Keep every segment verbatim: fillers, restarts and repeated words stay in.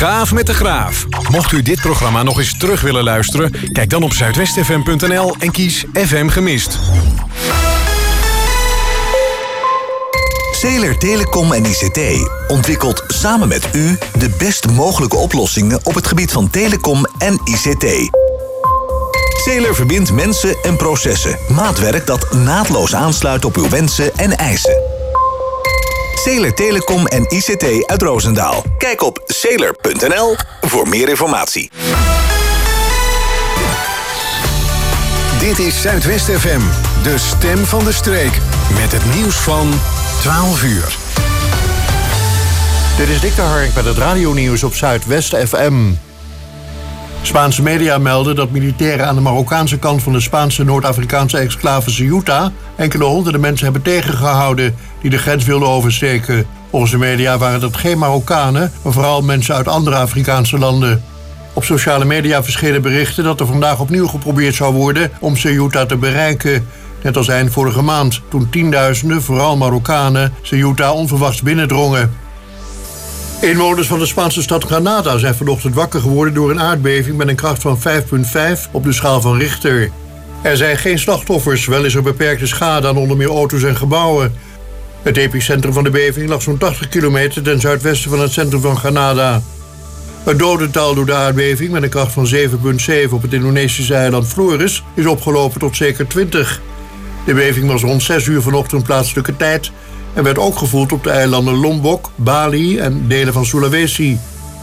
Gaaf met de Graaf. Mocht u dit programma nog eens terug willen luisteren, kijk dan op zuidwest f m punt n l en kies F M Gemist. Zeeler Telecom en I C T ontwikkelt samen met u de best mogelijke oplossingen op het gebied van telecom en I C T. Zeeler verbindt mensen en processen. Maatwerk dat naadloos aansluit op uw wensen en eisen. Zeeler Telecom en I C T uit Roosendaal. Kijk op zeeler punt n l voor meer informatie. Dit is Zuidwest F M, de stem van de streek. Met het nieuws van twaalf uur. Dit is Dick de Hark met het radionieuws op Zuidwest F M. Spaanse media melden dat militairen aan de Marokkaanse kant van de Spaanse Noord-Afrikaanse exclave Ceuta enkele honderden mensen hebben tegengehouden die de grens wilden oversteken. Volgens de media waren dat geen Marokkanen, maar vooral mensen uit andere Afrikaanse landen. Op sociale media verschenen berichten dat er vandaag opnieuw geprobeerd zou worden om Ceuta te bereiken. Net als eind vorige maand, toen tienduizenden, vooral Marokkanen, Ceuta onverwachts binnendrongen. Inwoners van de Spaanse stad Granada zijn vanochtend wakker geworden door een aardbeving met een kracht van vijf komma vijf op de schaal van Richter. Er zijn geen slachtoffers, wel is er beperkte schade aan onder meer auto's en gebouwen. Het epicentrum van de beving lag zo'n tachtig kilometer ten zuidwesten van het centrum van Granada. Het dodental door de aardbeving met een kracht van zeven komma zeven op het Indonesische eiland Flores is opgelopen tot zeker twintig. De beving was rond zes uur vanochtend plaatselijke tijd en werd ook gevoeld op de eilanden Lombok, Bali en delen van Sulawesi.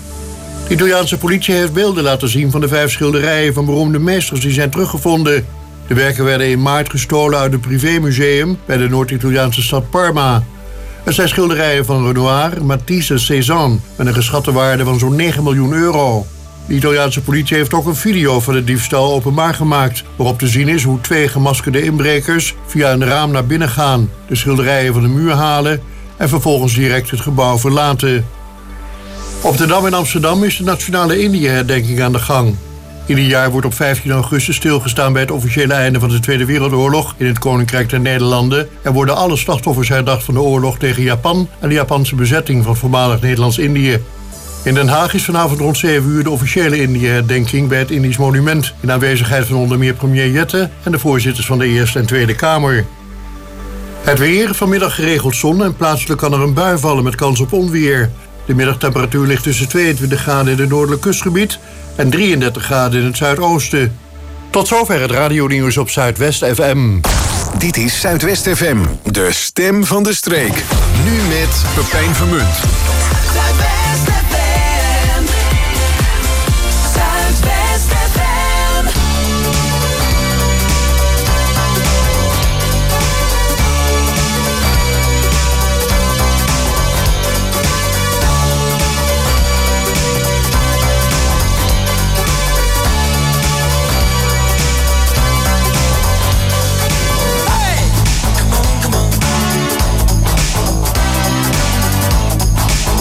De Italiaanse politie heeft beelden laten zien van de vijf schilderijen van beroemde meesters die zijn teruggevonden. De werken werden in maart gestolen uit een privémuseum bij de Noord-Italiaanse stad Parma. Het zijn schilderijen van Renoir, Matisse en Cézanne met een geschatte waarde van zo'n negen miljoen euro. De Italiaanse politie heeft ook een video van de diefstal openbaar gemaakt, waarop te zien is hoe twee gemaskerde inbrekers via een raam naar binnen gaan, de schilderijen van de muur halen en vervolgens direct het gebouw verlaten. Op de Dam in Amsterdam is de Nationale Indië-herdenking aan de gang. Ieder jaar wordt op vijftien augustus stilgestaan bij het officiële einde van de Tweede Wereldoorlog in het Koninkrijk der Nederlanden. Er worden alle slachtoffers herdacht van de oorlog tegen Japan en de Japanse bezetting van voormalig Nederlands-Indië. In Den Haag is vanavond rond zeven uur de officiële Indië-herdenking bij het Indisch Monument, in aanwezigheid van onder meer premier Jette en de voorzitters van de Eerste en Tweede Kamer. Het weer, vanmiddag geregeld zon en plaatselijk kan er een bui vallen met kans op onweer. De middagtemperatuur ligt tussen tweeëntwintig graden in het noordelijk kustgebied en drieëndertig graden in het zuidoosten. Tot zover het radionieuws op Zuidwest F M. Dit is Zuidwest F M, de stem van de streek. Nu met Pepijn Vermunt. Zuidwest F M. Zuidwest F M. Hey! Come on, come on.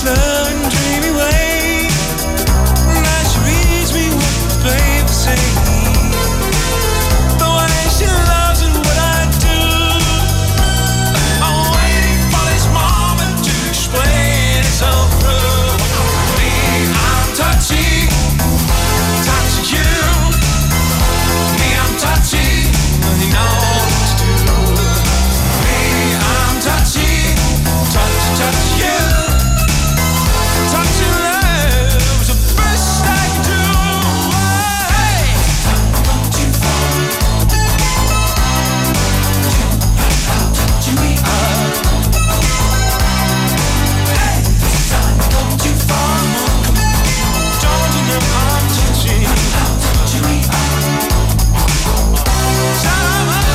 certain dreamy way. Now she reads me what the papers say. The way she loves and what I do. I'm waiting for this moment to explain itself through. Me, I'm touchy, touchy you. Me, I'm touchy, you know what to do. Me, I'm touchy, touchy, touchy you. Touchy love is the best I can do. Hey, don't you fall. Touch me up. Hey, don't you fall. Don't you know I'm touchy? Touch me up. Time up.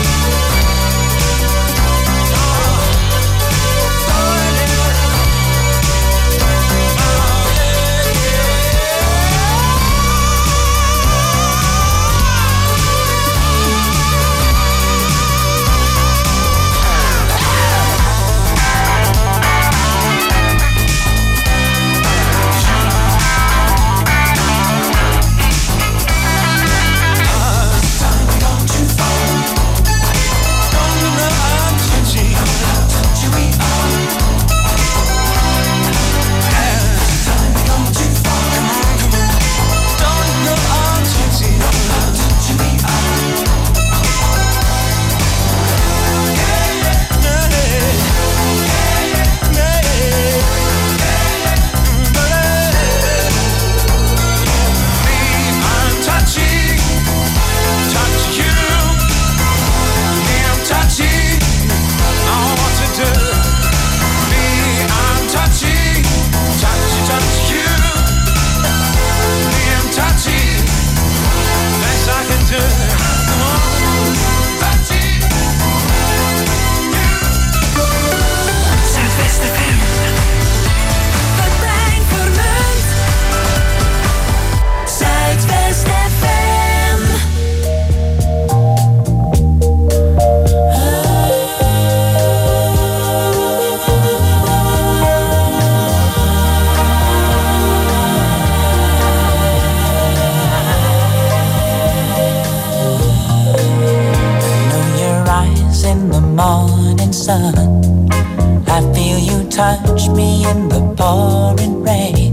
Touch me in the pouring rain.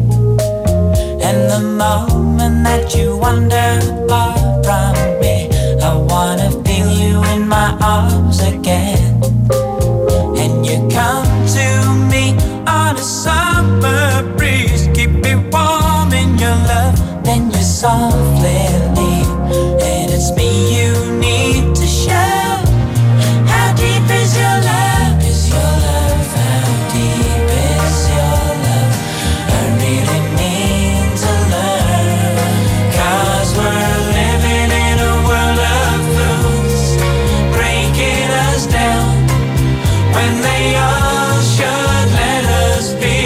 And the moment that you wander far from me, I wanna feel you in my arms again. And you come to me on a summer breeze, keep me warm in your love, then you softly leave. And it's me you need to show. How deep is your love? Is your love? How deep is your love? I really need to learn. 'Cause we're living in a world of fools, breaking us down when they all should let us be.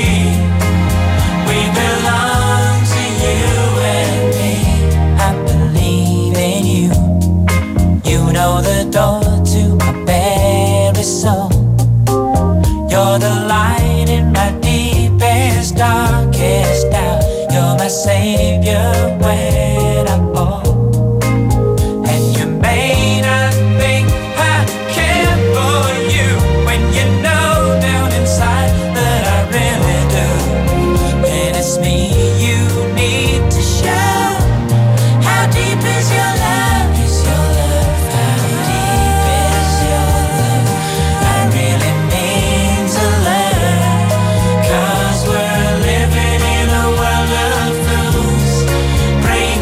We belong to you and me. I believe in you. You know the door to my very soul. You're the light in my deepest, darkest doubt. You're my savior when I fall. And you may not think I care for you when you know down inside that I really do. And it's me you need to show. How deep is your love? Is your love? How deep is your love? I really mean to learn. 'Cause we're living in a world of fools, breaking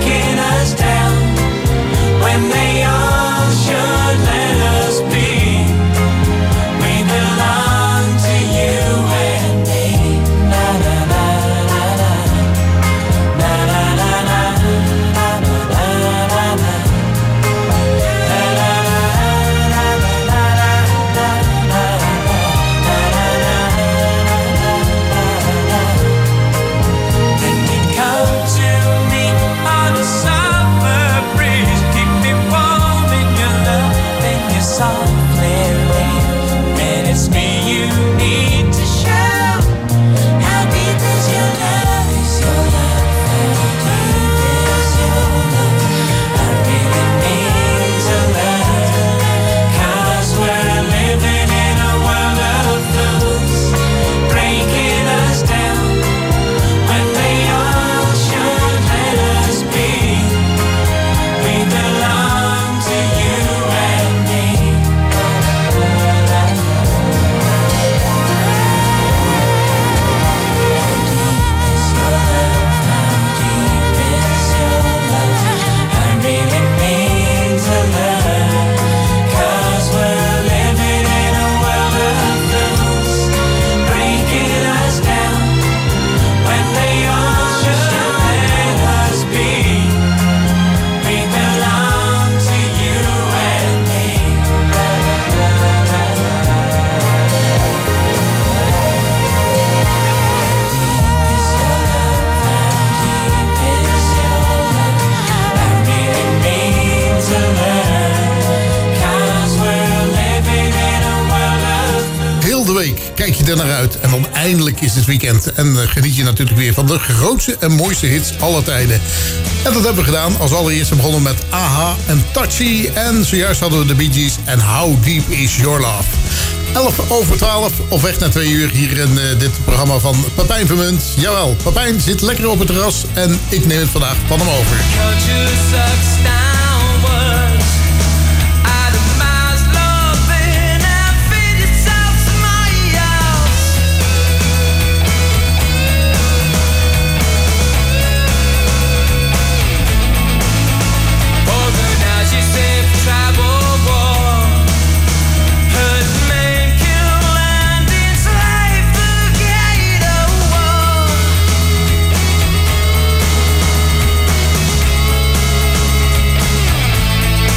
week kijk je er naar uit. En dan eindelijk is het weekend. En uh, geniet je natuurlijk weer van de grootste en mooiste hits aller tijden. En dat hebben we gedaan. Als allereerste begonnen met Aha en Touchy. En zojuist hadden we de Bee Gees en How Deep Is Your Love. elf over twaalf, of weg naar twee uur hier in uh, dit programma van Pepijn Vermunt. Jawel, Pepijn zit lekker op het terras en ik neem het vandaag van hem over. Now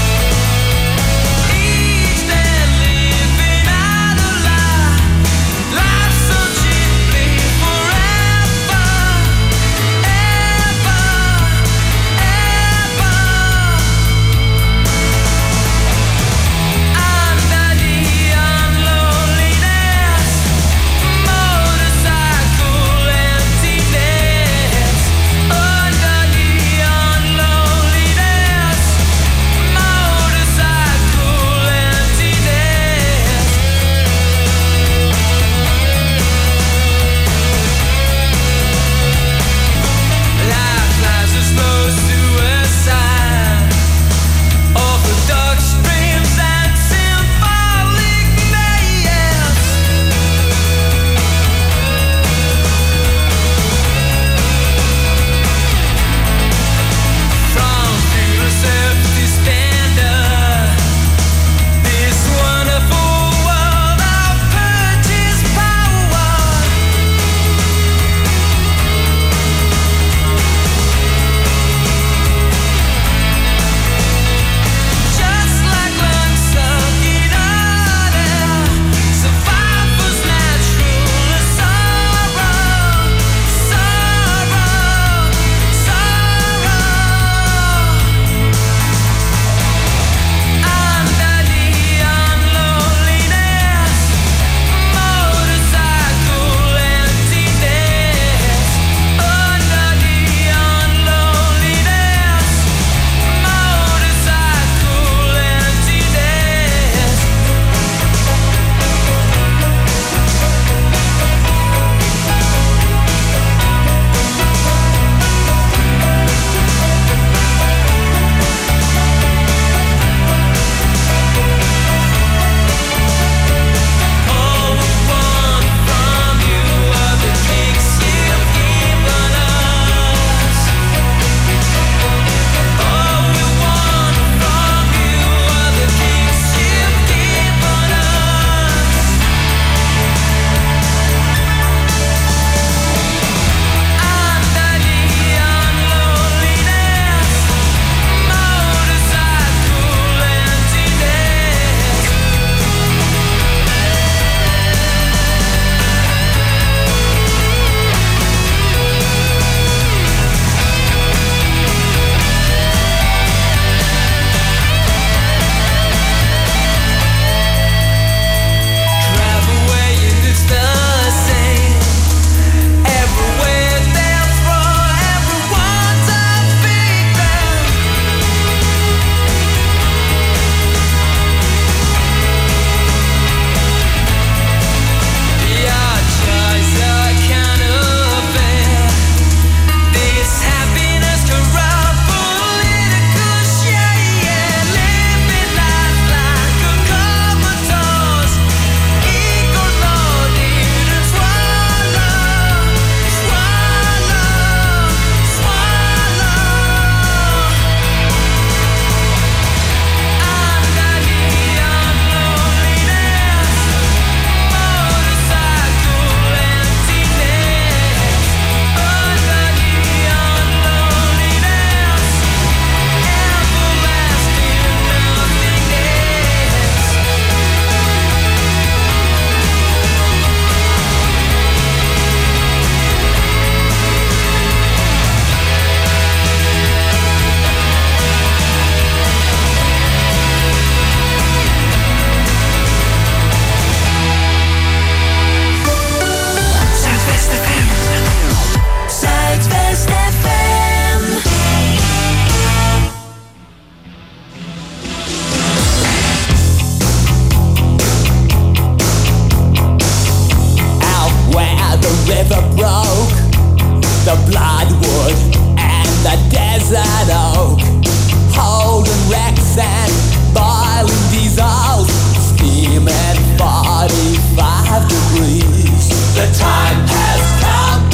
breeze. The time has come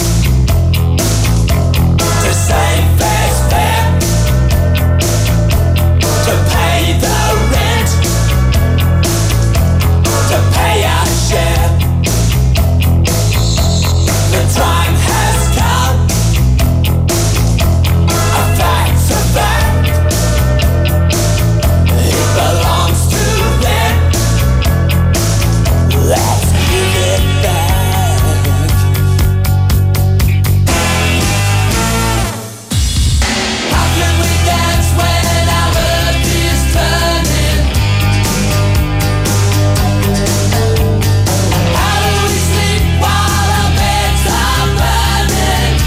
to say fair's fair, to pay the rent, to pay our share. The time has come, a fact's a fact, it belongs to them. Let's give it back. How can we dance when our earth is turning? How do we sleep while our beds are burning?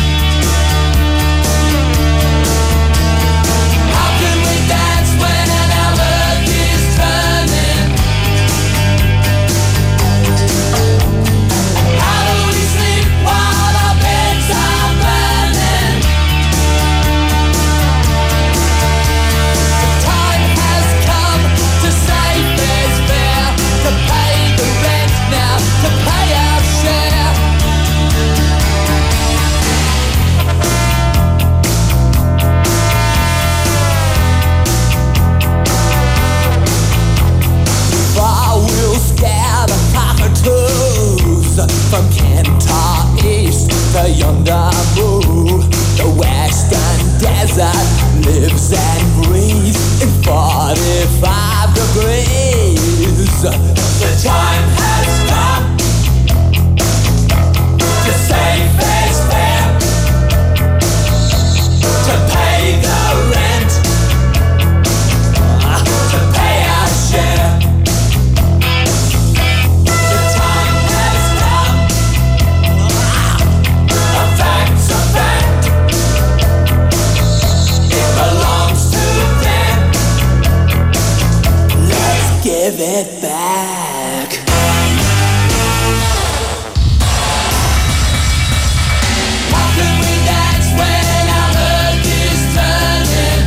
How can we dance when our earth is turning? How do we sleep while our beds are burning? The time has come to say fair's fair, to pay the rent now, to pay our share. Far we'll scare the cockatoos from Kentar East to yonder moon. The western desert lives and breathes in forty-five degrees. The time has come to say fair's fair, to pay the rent, to pay our share. The time has come, a fact's a fact, it belongs to them. Let's give it back. How can we dance when our earth is turning?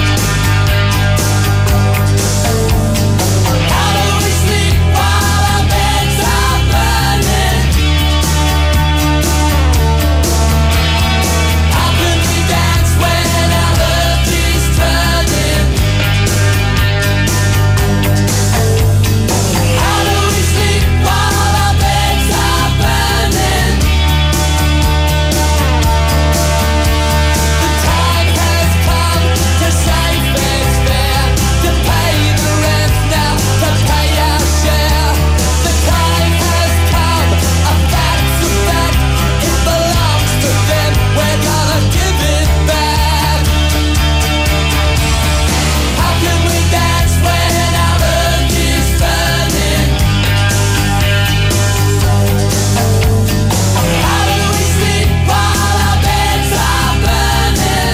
How do we sleep while our beds are burning? How can we dance when our earth is turning? How do we sleep while our beds are burning? The time has come to say fair's fair, to pay the rent now, to pay our share. The time has come, a fact's a fact, it belongs to them. We're gonna give it back. How can we dance when our earth is turning? How do we sleep while our beds are burning?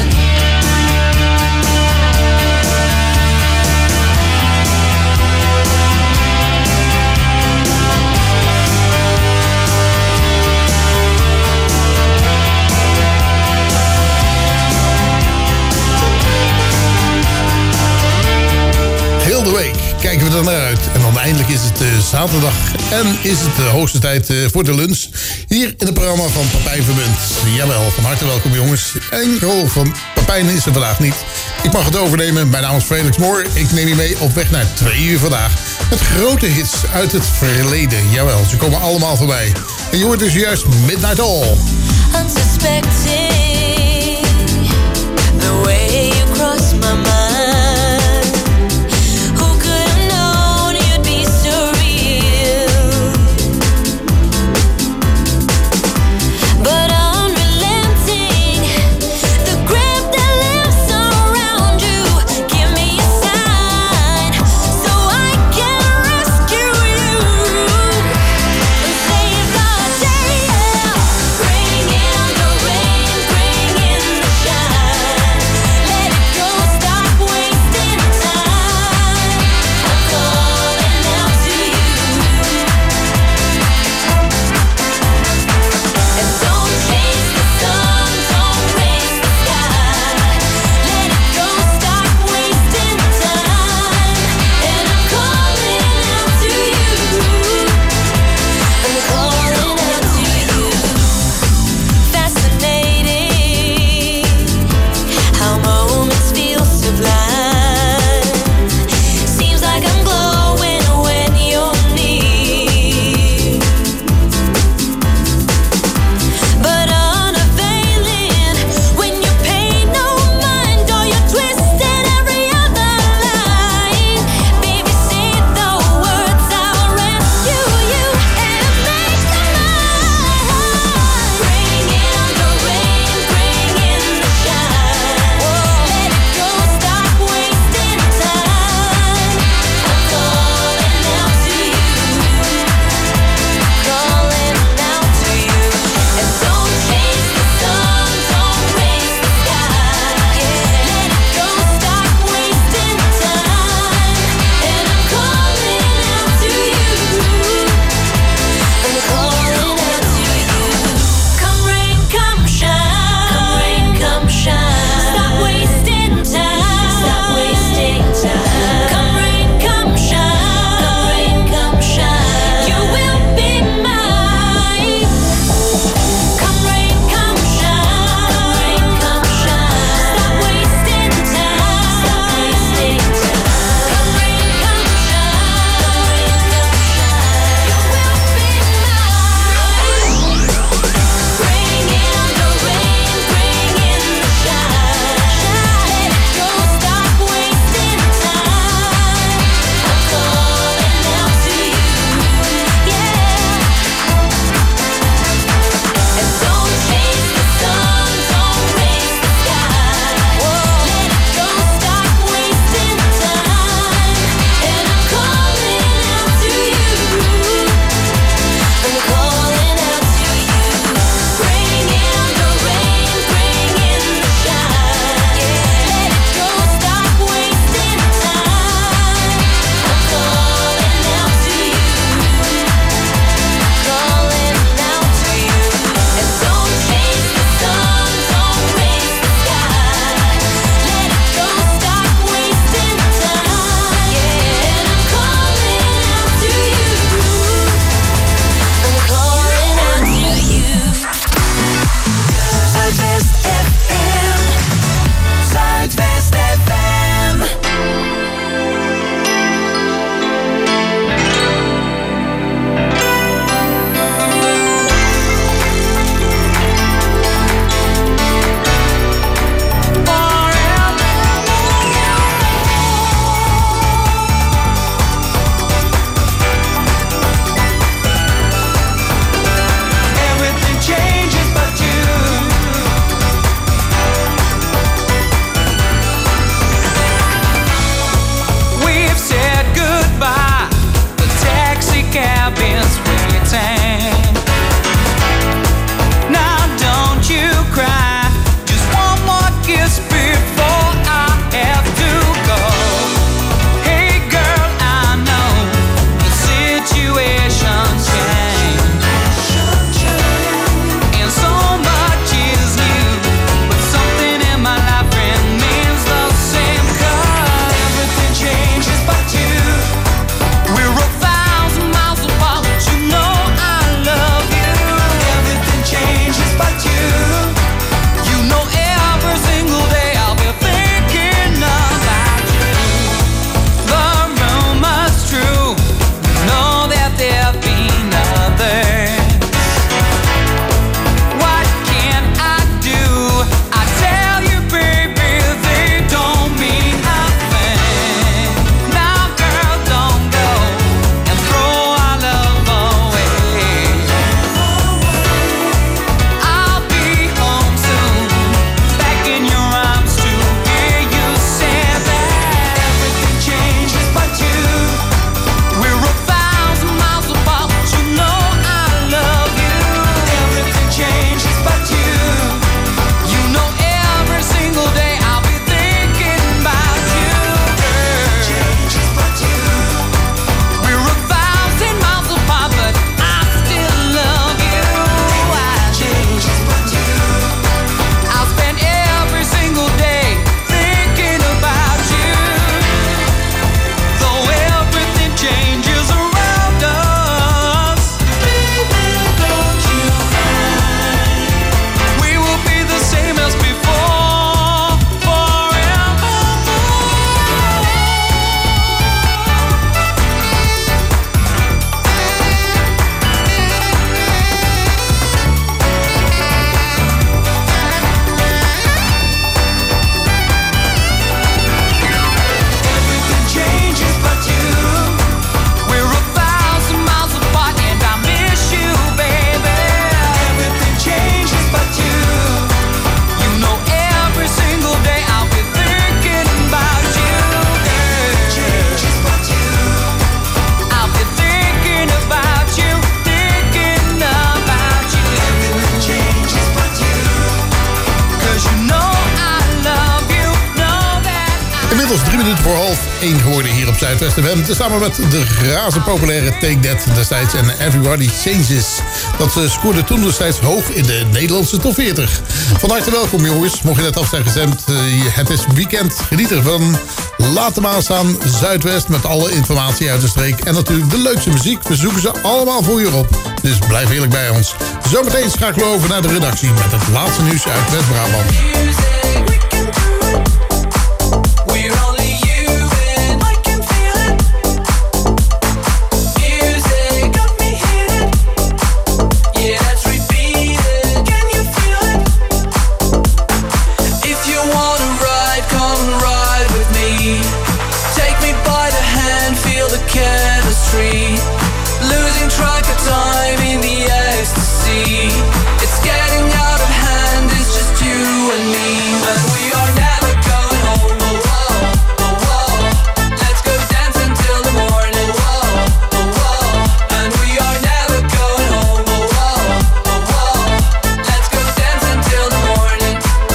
Heel de week kijken we er naar uit. En dan eindelijk is het eh, zaterdag en is het de hoogste tijd eh, voor de lunch. Hier in het programma van Papijn Verbund. Jawel, van harte welkom jongens. Enkel van Papijn is er vandaag niet. Ik mag het overnemen. Mijn naam is Felix Moor. Ik neem je mee op weg naar twee uur vandaag. Met grote hits uit het verleden. Jawel, ze komen allemaal voorbij. En je hoort dus juist Midnight All. Unsuspecting the way you cross my mind. Who could have known you'd be so real? But unrelenting, the grip that lives around you. Give me a sign so I can rescue you. Save the day, bring in the rain, bring in the shine. Inmiddels drie minuten voor half één geworden hier op Zuidwest F M. Samen met de razend populaire Take That destijds en Everybody Changes. Dat uh, scoorde toen destijds hoog in de Nederlandse top veertig. Van harte welkom jongens. Mocht je net af zijn gestemd, uh, het is weekend. Geniet ervan. Laat hem aanstaan. Zuidwest met alle informatie uit de streek. En natuurlijk de leukste muziek. We zoeken ze allemaal voor je op. Dus blijf eerlijk bij ons. Zometeen schakelen we over naar de redactie met het laatste nieuws uit West-Brabant. Losing track of time in the ecstasy. It's getting out of hand, it's just you and me. And we are never going home, oh, oh, oh, oh. Let's go dance until the morning, oh, oh, oh. And we are never going home, oh, oh, oh, oh. Let's go dance until the morning.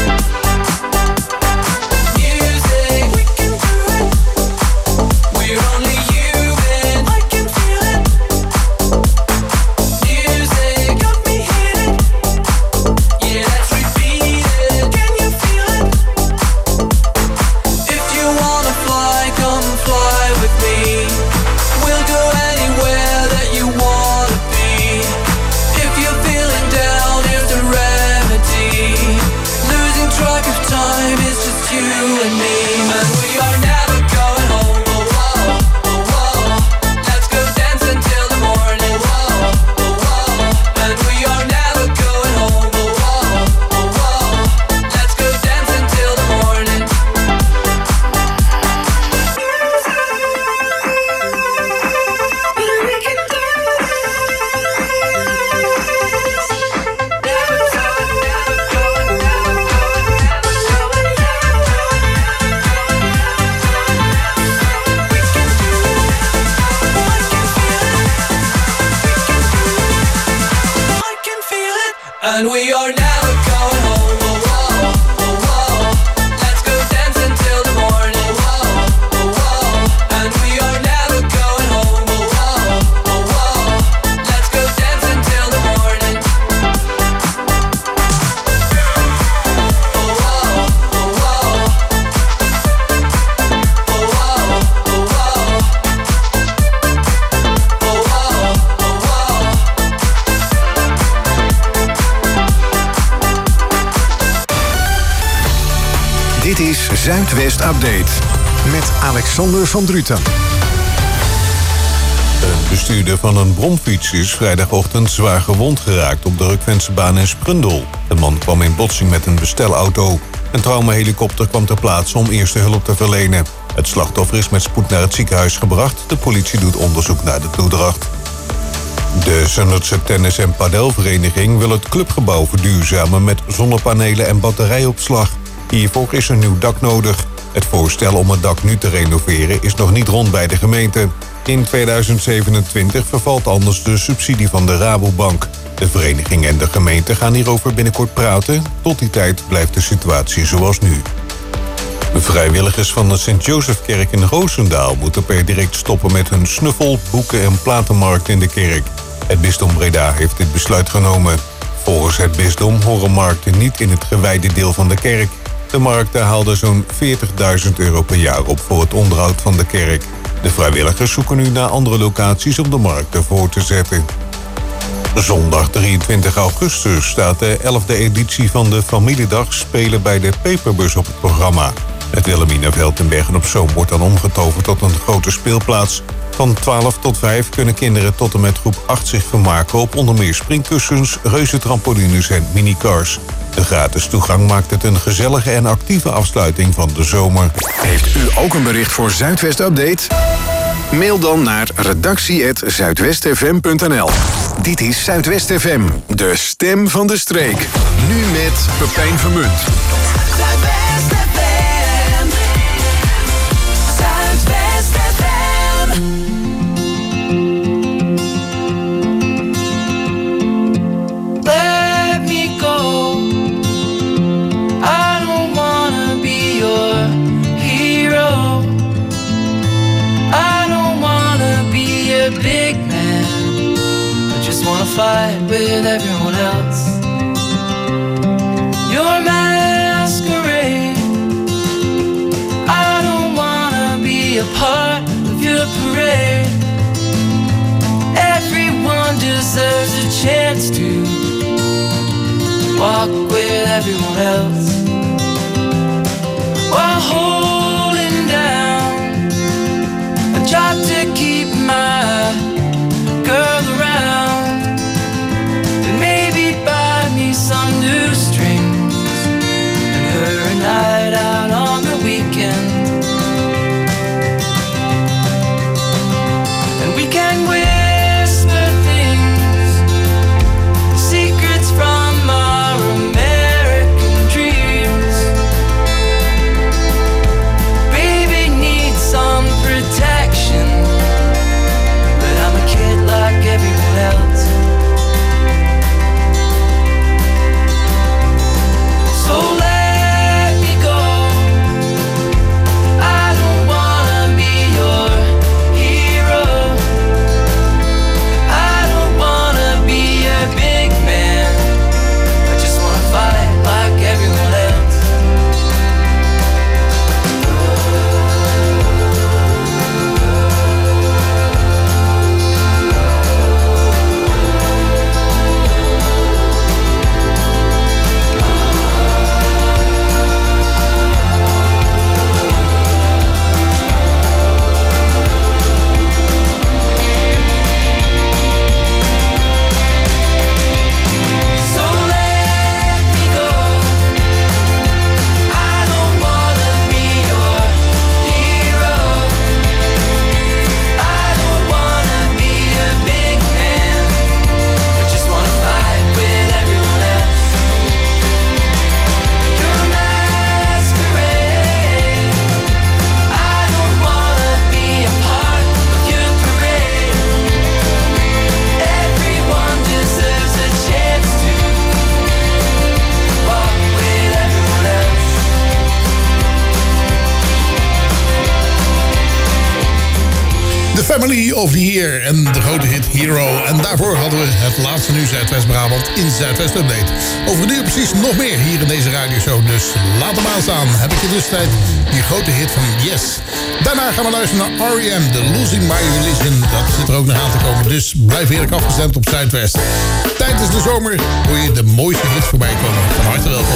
Music, we can do it. We're only human, I can feel it. Music got me hitting. Yeah, let's repeat it. Can you feel it? If you wanna fly, come fly with me. We'll go anywhere that you wanna be. If you're feeling down, here's the remedy. Losing track of time is just you and me. And we are never going home, oh, oh, oh, oh. Let's go dance until the morning, oh, oh, oh. And we are never going home, oh, oh, oh, oh. Let's go dance until the morning. We can do this. Never stop, never go, never go, never go. We can do it. I can feel it. I can feel it. And we are never going home, oh, oh, oh, oh. Let's go dance until the morning, oh, oh, oh. And we are never going home, oh, oh, oh, oh. Let's go dance until the morning. Oh, oh, oh, oh. Oh, oh, oh, oh. Oh, oh, oh, oh. Dit is Zuidwest Update met Alexander van Druten. Een bestuurder van een bromfiets is vrijdagochtend zwaar gewond geraakt op de Rukventsebaan in Sprundel. De man kwam in botsing met een bestelauto. Een traumahelikopter kwam ter plaatse om eerste hulp te verlenen. Het slachtoffer is met spoed naar het ziekenhuis gebracht. De politie doet onderzoek naar de toedracht. De Zundertse Tennis- en Padelvereniging wil het clubgebouw verduurzamen met zonnepanelen en batterijopslag. Hiervoor is een nieuw dak nodig. Het voorstel om het dak nu te renoveren is nog niet rond bij de gemeente. In tweeduizend zevenentwintig vervalt anders de subsidie van de Rabobank. De vereniging en de gemeente gaan hierover binnenkort praten. Tot die tijd blijft de situatie zoals nu. Vrijwilligers van de Sint-Josefkerk in Roosendaal moeten per direct stoppen met hun snuffel, boeken en platenmarkt in de kerk. Het bisdom Breda heeft dit besluit genomen. Volgens het bisdom horen markten niet in het gewijde deel van de kerk. De markten haalden zo'n veertigduizend euro per jaar op voor het onderhoud van de kerk. De vrijwilligers zoeken nu naar andere locaties om de markten voor te zetten. Zondag drieëntwintig augustus staat de elfde editie van de Familiedag Spelen bij de Peperbus op het programma. Het Wilhelminaveld in Bergen-op-Zoom wordt dan omgetoverd tot een grote speelplaats. Van twaalf tot vijf kunnen kinderen tot en met groep acht zich vermaken op onder meer springkussens, reuzentrampolines en minicars. De gratis toegang maakt het een gezellige en actieve afsluiting van de zomer. Heeft u ook een bericht voor Zuidwest Update? Mail dan naar redactie apenstaartje zuidwestfm punt n l. Dit is Zuidwest F M, de stem van de streek. Nu met Pepijn Vermunt. Zuidwest F M. Zuidwest F M. Let me go. I don't wanna be your hero. everyone else. Your masquerade, I don't wanna be a part of your parade. Everyone deserves a chance to walk with everyone else while holding down a job to keep my girl around, and maybe buy me some new strings and her a night out on the weekend. And we can whisper things, secrets from our American dreams. Baby needs some protection, but I'm a kid like everyone else. So let me go. I don't wanna be your hero. I don't wanna be a big man. I just wanna fight like everyone else. So let me go. I don't wanna be your hero. I don't wanna be a big man. I just wanna fight with everyone else. Your masquerade, I don't wanna be a part of your parade. Everyone deserves a chance to walk with everyone else. The Family of the Year en de grote hit Hero. En daarvoor hadden we het laatste nieuws uit West-Brabant in Zuidwest Update. Over een uur precies nog meer hier in deze radioshow. Dus laat hem aanstaan. Heb ik in de tussentijd die grote hit van Yes. Daarna gaan we luisteren naar R E M, The Losing My Religion. Dat zit er ook nog aan te komen. Dus blijf heerlijk afgestemd op Zuidwest. Tijdens de zomer hoor je de mooiste hits voorbij komen. Van harte welkom.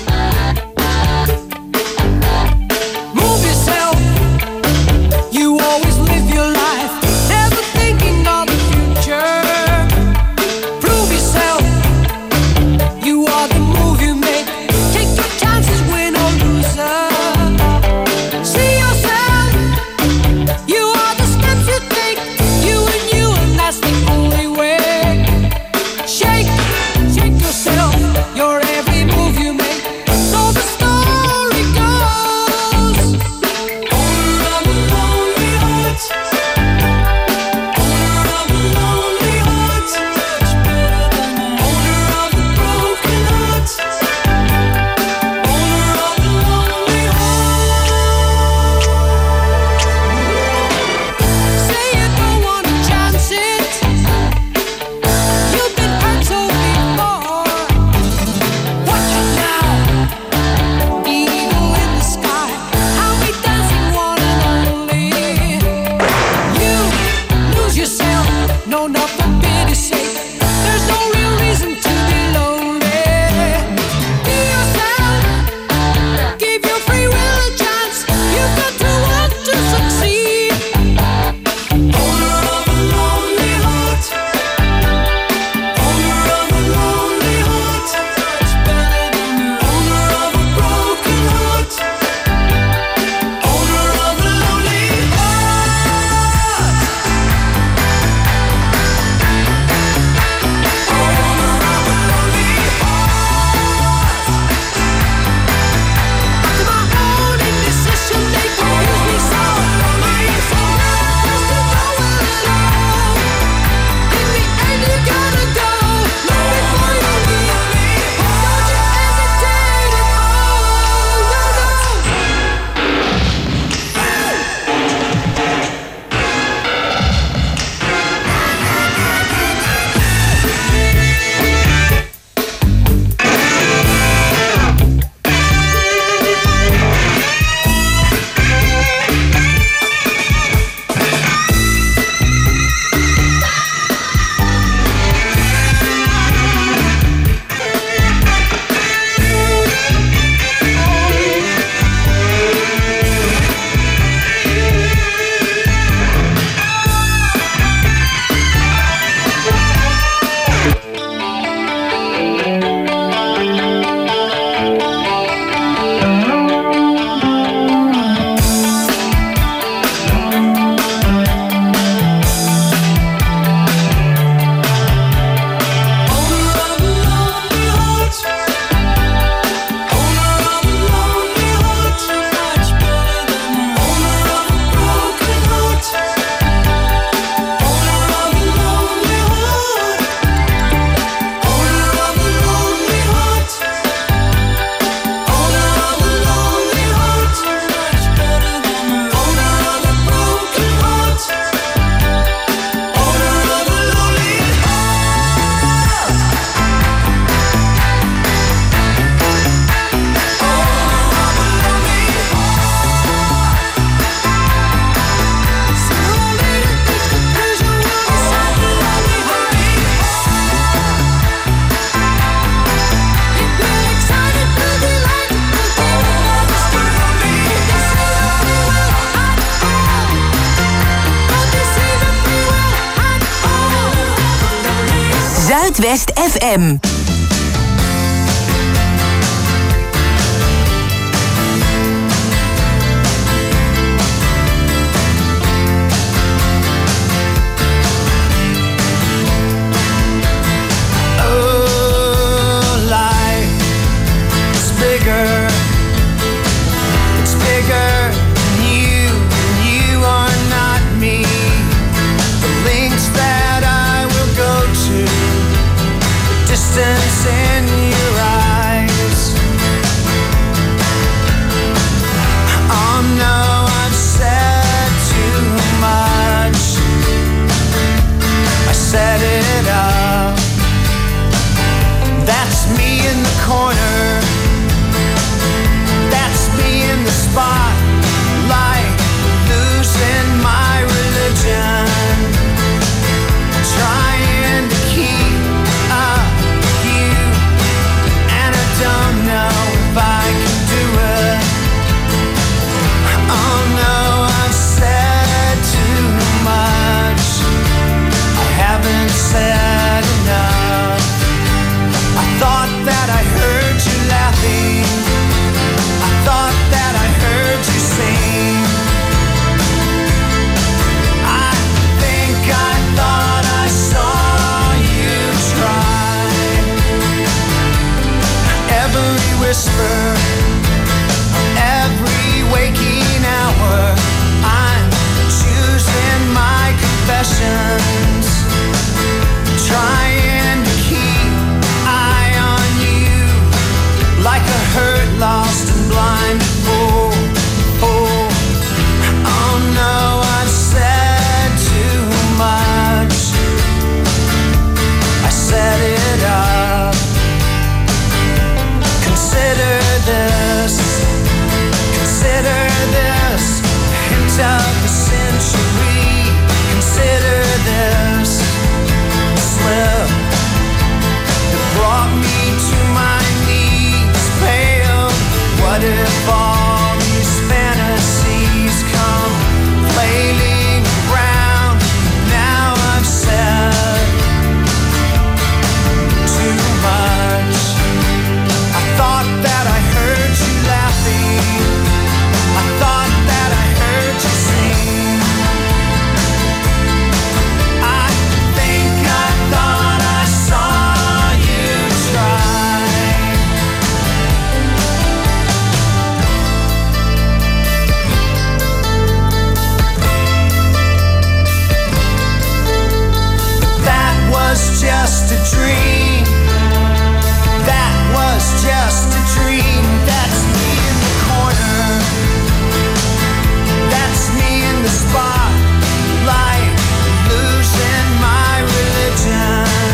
Move yourself. You always live your life, never thinking of the future. Prove yourself. You are the move you make. Take your chances, win or loser. See yourself. You are the steps you take. You and you, and that's the only way. Shake, shake yourself. Your every move you make. Zuidwest F M. In your eyes, oh no, I've said too much. I set it up. That's me in the corner. That's me in the spotlight, losing my religion, trying to keep up. Don't know if I can do it. Oh no, I've said too much. I haven't said enough. I thought that I heard you laughing. I thought that I heard you sing. I think I thought I saw you try. Every whisper, every waking hour, I'm choosing my confessions, trying to keep eye on you, like a hurt, lost and blind fool. Oh, oh no, I've said too much. I set it up. Consider this, consider this, hint of the century. Consider this slip that brought me to my knees, pale. What if all these fantasies come flailing around? Now I've said too much. Thought that I heard you laughing. I thought that I heard you sing. I think I thought I saw you try. But that was just a dream. That was just a dream. That's me in the corner. That's me in the spotlight, losing my religion,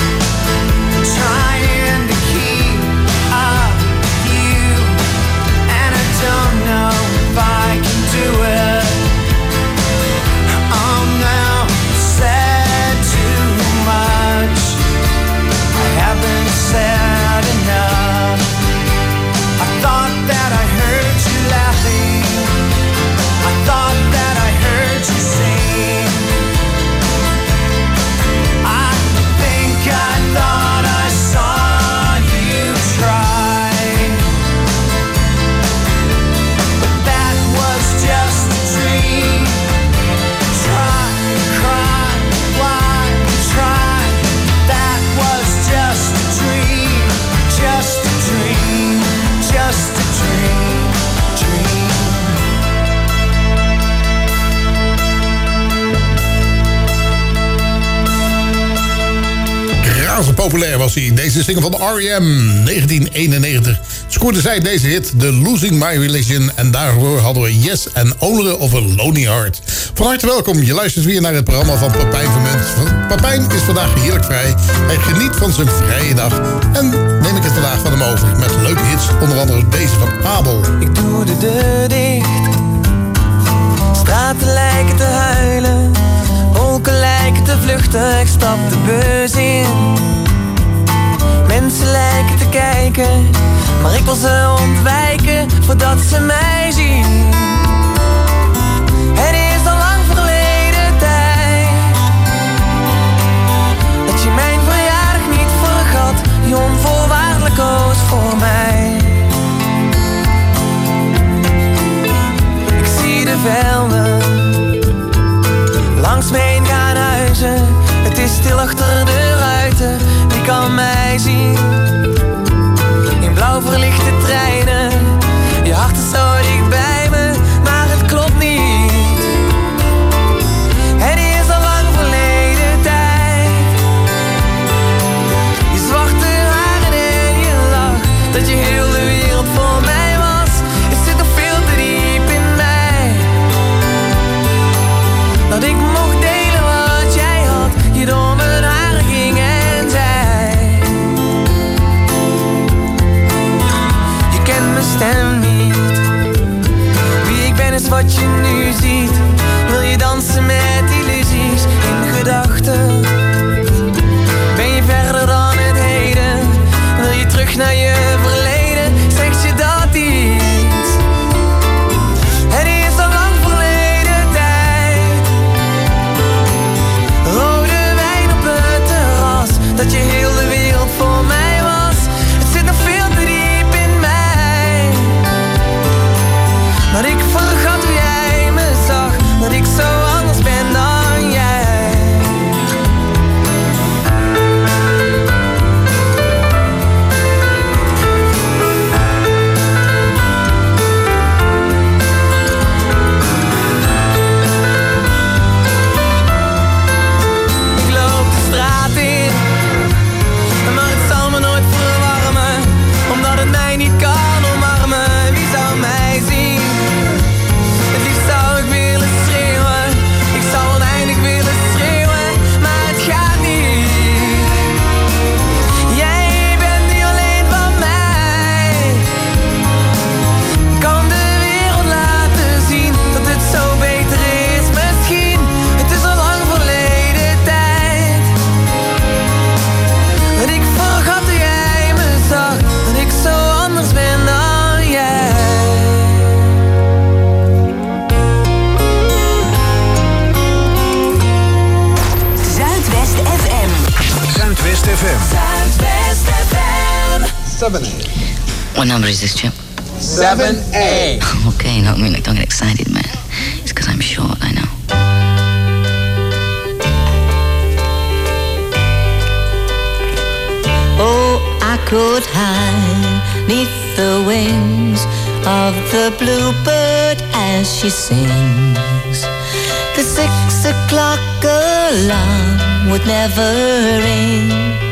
trying to keep up with you, and I don't know if I can do it. Oh no, said too much. I haven't said enough. I thought that I heard you laughing. I thought that I heard you sing. I think I thought I saw you try. But that was just a dream. Try, cry, why try? That was just a dream. Just a dream, just a dream, dream. Razend populair was hij. Deze single van R E M, negentien eenennegentig. Scoorde zij deze hit, The Losing My Religion. En daarvoor hadden we Yes and Owner of a Lonely Heart. Van harte welkom, je luistert weer naar het programma van Papijn Vermunt. Papijn is vandaag heerlijk vrij. Hij geniet van zijn vrije dag. En neem ik het vandaag van hem over met leuke hits. Onder andere deze van Abel. Ik doe de deur dicht. Straten lijken te huilen. Wolken lijken te vluchten. Ik stap de bus in. Mensen lijken te kijken, maar ik wil ze ontwijken voordat ze mij zien. Het is al lang verleden tijd dat je mijn verjaardag zien. In blauw verlichte treinen. Je hart is zo dicht bij me, maar het klopt niet. Het is al lang verleden tijd. Je zwarte haren en je lach, dat je heel de wereld voor mij was. Het zit nog veel te diep in mij. Dat ik mocht delen wat jij had, je door mijn haren ging en zei. Je kent mijn stem niet. Wie ik ben is wat je nu ziet. Wil je dansen met illusies in gedachten? Ben je verder dan het heden? Wil je terug naar je verleden? Zegt je dat iets? Het is al lang verleden tijd. Rode wijn op het terras, dat je heel de wereld voor mij was. Het zit nog veel te diep in mij. Dat ik vergat hoe jij me zag, dat ik zo anders ben dan jij. Ik loop de straat in, maar het zal me nooit verwarmen, omdat het mij niet kan omarmen. Wie zou mij zien? Het liefst zou ik willen schreeuwen. Ik zou oneindig willen schreeuwen, maar het gaat niet. Jij bent nu alleen van mij. Kan de wereld laten zien dat het zo beter is misschien. Het is al lang verleden tijd. Dat ik vergat hoe jij me zag, dat ik zo anders ben dan jij. Zuidwest F M. Zuidwest F M. Zuidwest F M. seven A. What number is this, Chip? seven A. Okay, no, I mean, like, don't get excited, man. It's because I'm short, I know. Oh, I could hide neath the wings of the bluebird as she sings. The six o'clock alarm would never ring,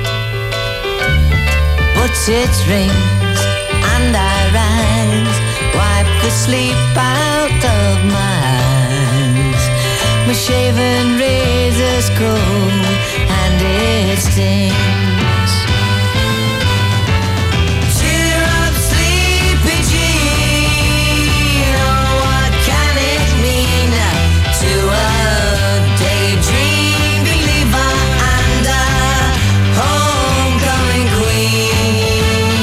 but it rings and I rise, wipe the sleep out of my eyes. My shaven razor's cold and it stings. Cheer up, sleepy Jean. Oh, what can it mean to a daydream believer and a homecoming queen?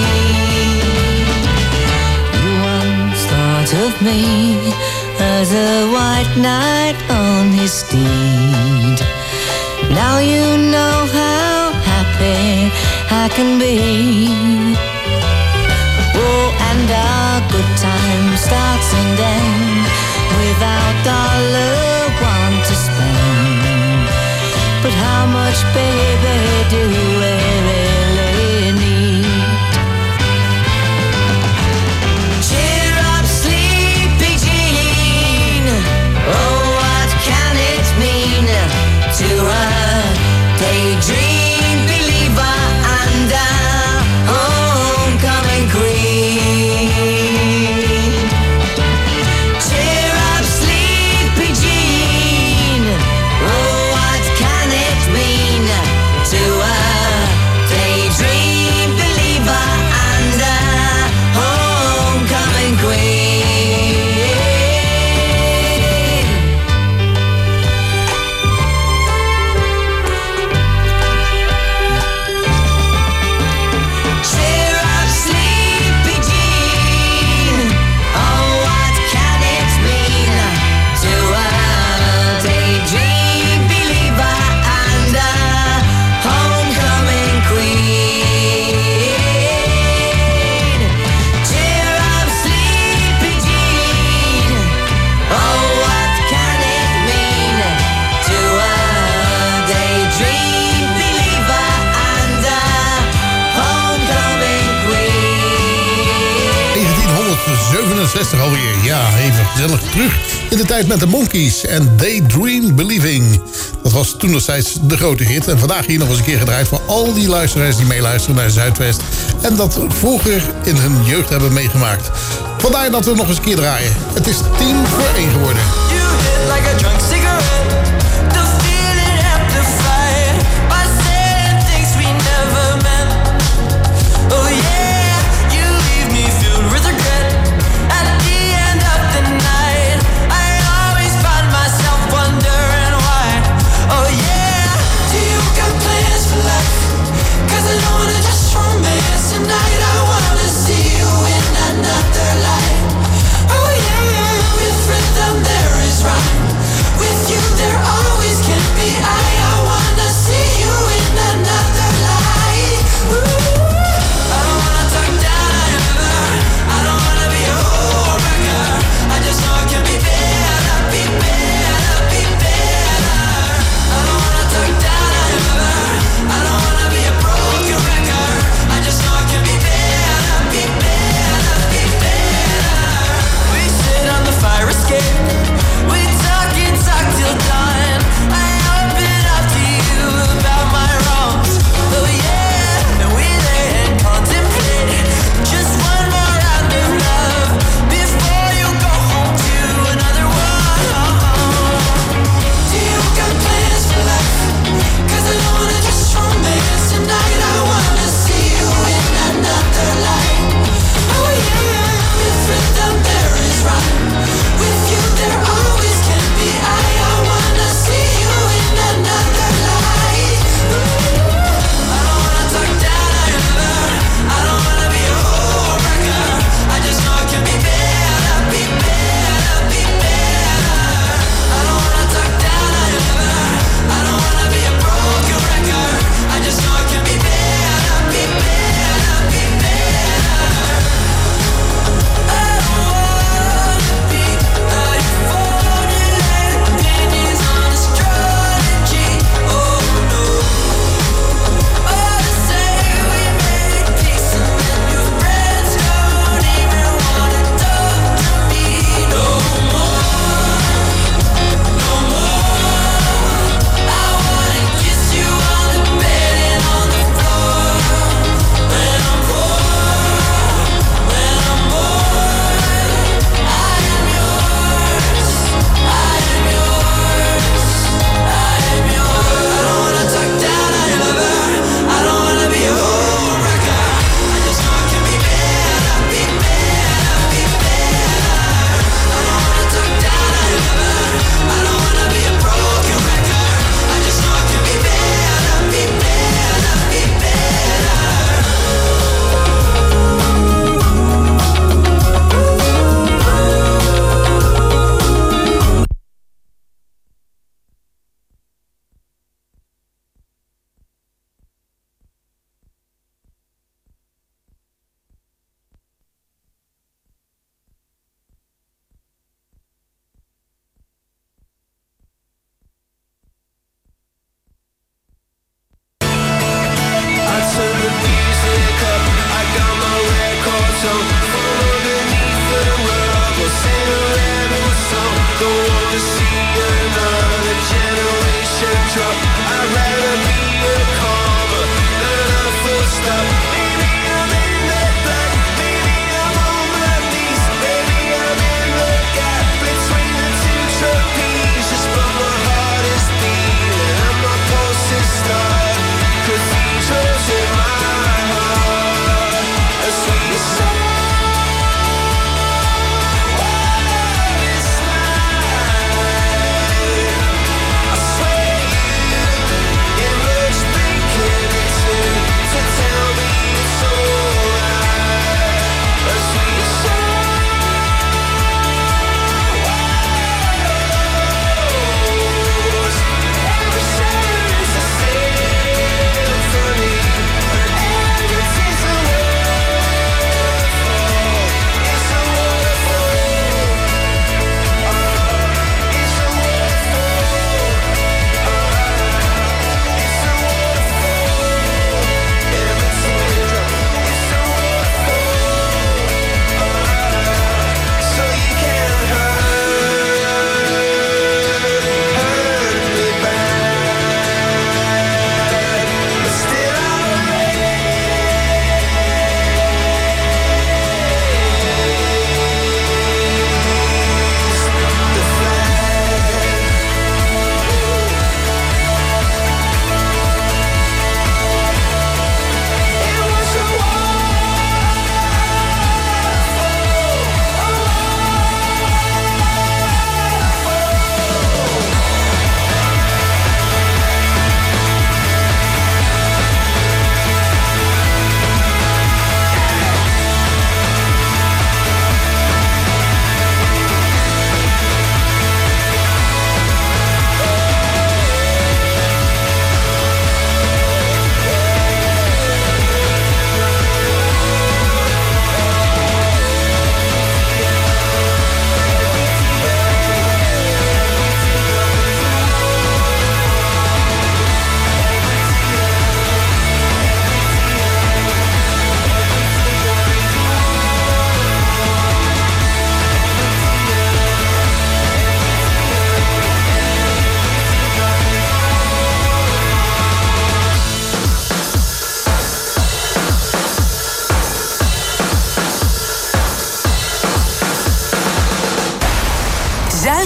You once thought of me as a white knight on his steed. Now you know how happy I can be. Oh, and our good time starts and ends without dollar one to spend. But how much, baby, do we really need? Cheer up, sleepy Jean. Oh, what can it mean to a daydream believer and a homecoming queen? Cheer up, sleepy Jean. Oh, what can it mean to a zevenenzestig alweer. Ja, even gezellig terug in de tijd met de Monkees en Daydream Believing. Dat was toen destijds de grote hit. En vandaag hier nog eens een keer gedraaid voor al die luisteraars die meeluisteren naar Zuidwest. En dat vroeger in hun jeugd hebben meegemaakt. Vandaar dat we nog eens een keer draaien. Het is tien voor één geworden. You hit like a drunk cigarette. The feeling amplified by saying things we never meant. Oh yeah, you leave me filled with regret. At the end of the night, I always find myself wondering why. Oh yeah, do you got plans for life? Cause I don't wanna just romance tonight. I wanna see you in another light. Oh yeah, with rhythm there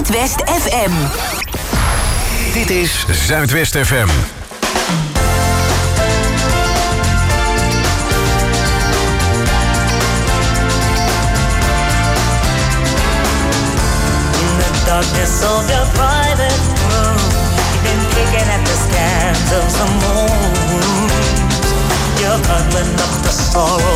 Zuidwest F M. Dit is Zuidwest F M. Darkness of your private room, you've been picking at the scans of some moon. You're cuddling up the sorrow